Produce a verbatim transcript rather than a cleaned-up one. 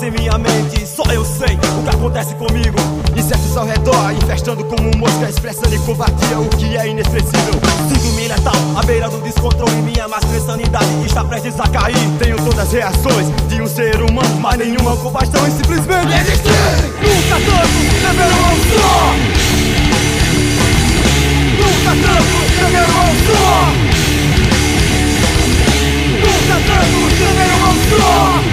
passa em minha mente, só eu sei o que acontece comigo. Insetos ao redor, infestando como mosca, expressando em covardia o que é inexpressível. Sinto-me letal, à beira do descontrole, minha máscara de sanidade está prestes a cair. Tenho todas as reações de um ser humano, mas nenhuma compaixão e simplesmente existir. Nunca tanto deveram ao só. Nunca tanto deveram ao só. Nunca tanto deveram ao só.